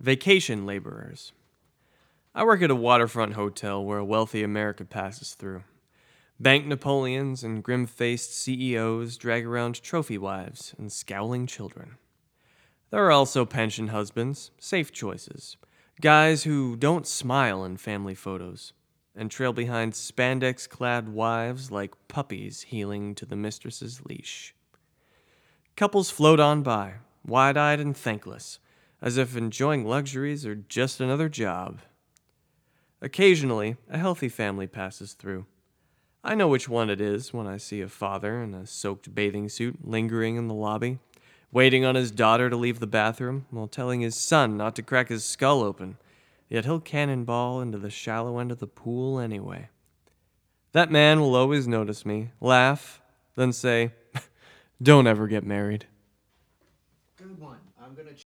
Vacation laborers. I work at a waterfront hotel where a wealthy America passes through. Bank Napoleons and grim-faced CEOs drag around trophy wives and scowling children. There are also pension husbands, safe choices, guys who don't smile in family photos, and trail behind spandex-clad wives like puppies heeling to the mistress's leash. Couples float on by, wide-eyed and thankless, as if enjoying luxuries are just another job. Occasionally, a healthy family passes through. I know which one it is when I see a father in a soaked bathing suit lingering in the lobby, waiting on his daughter to leave the bathroom while telling his son not to crack his skull open, yet he'll cannonball into the shallow end of the pool anyway. That man will always notice me, laugh, then say, "Don't ever get married." Good one. I'm gonna